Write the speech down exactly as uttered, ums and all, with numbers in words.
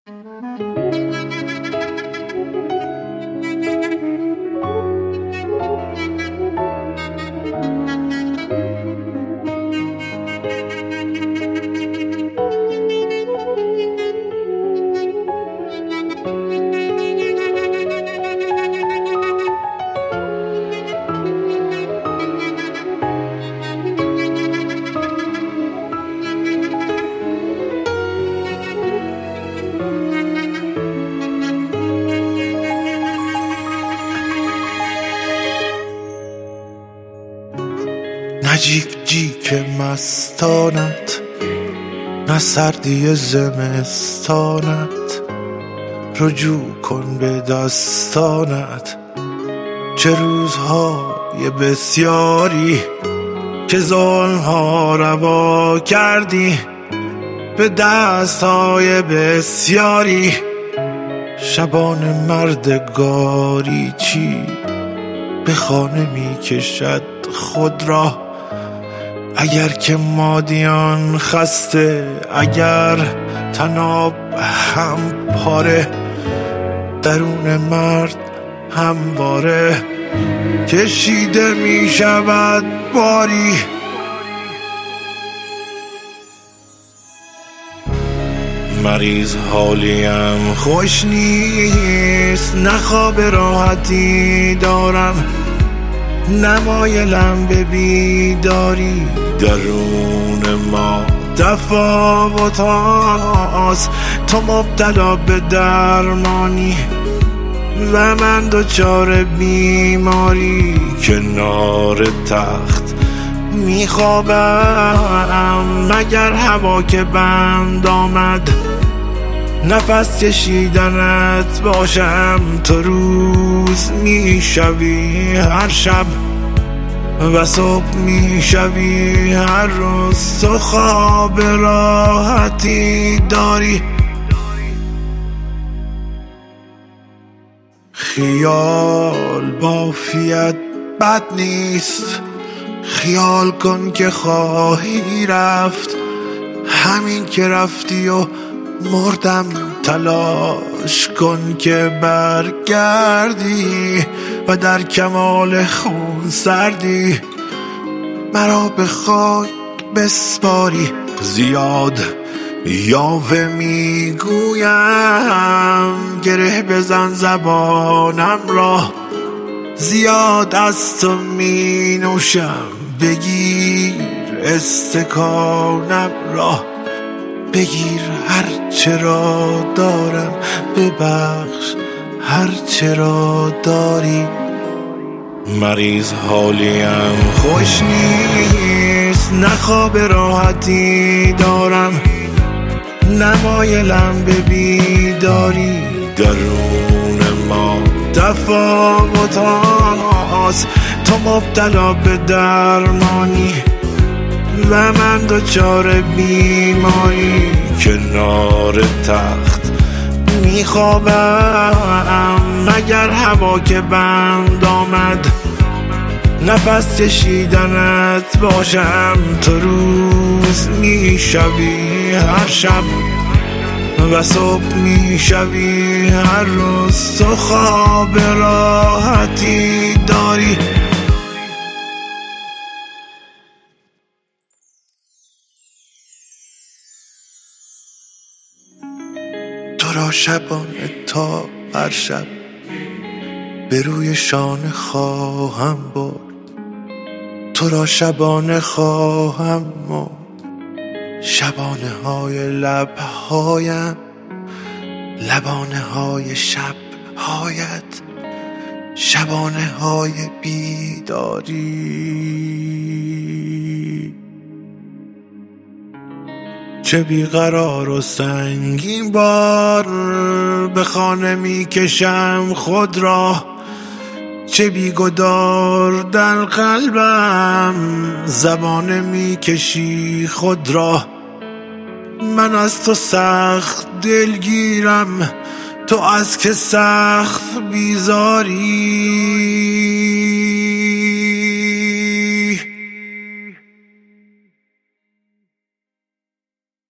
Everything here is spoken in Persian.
نه جیک جیک مستانت، نه سردی زمستانت، رجوع کن به دستانت. چه روزهای بسیاری که ظلمها روا کردی، به دستهای بسیاری شبان مردگاری چی به خانه می کشد خود را. اگر که مادیان خسته، اگر تناب هم پاره، درون مرد همواره کشیده می شود باری. مریض حالیم خوش نیست، نه خواب راحتی دارم، نمایلم به بیداری. درون ما تفاوت هاست، تو مبتلا به درمانی و من دچار بیماری. کنار تخت میخوابم، مگر هوا که بند آمد نفس کشیدنت باشم. تو روز میشوی هر شب و صبح میشوی هر روز. تو خواب راحتی داری، خیال بافیت بد نیست. خیال کن که خواهی رفت، همین که رفتی و مردم. تلاش کن که برگردی و در کمال خون سردی مرا به خاک بسپاری. زیاد یاوه میگویم، گره بزن زبانم را. زیاد از تو می نوشم، بگیر استکانم را. بگیر هر چرا دارم، ببخش هر چرا داری. مریض حالیم خوش نیست، نه خواب راحتی دارم، نمایلم به بیداری. درون ما تفاوت هاست، تو مبتلا به درمانی و من دچار بیماری. کنار تخت میخوابم، مگر هوا که بند آمد نفس کشیدنت باشم. تو روز میشوی هر شب و صبح میشوی هر روز. تو خواب راحتی داری. تو را شبانه تا هر شب به روی شانه خواهم برد. تو را شبانه خواهم مرد. شبانه های لبهایم، لبانه های شبهایت، شبانه های بیداری. چه بیقرار و سنگین بار به خانه می کشم خود را. چه بیگدار در قلبم زبانه می کشی خود را. من از تو سخت دلگیرم، تو از که سخت بیزاری.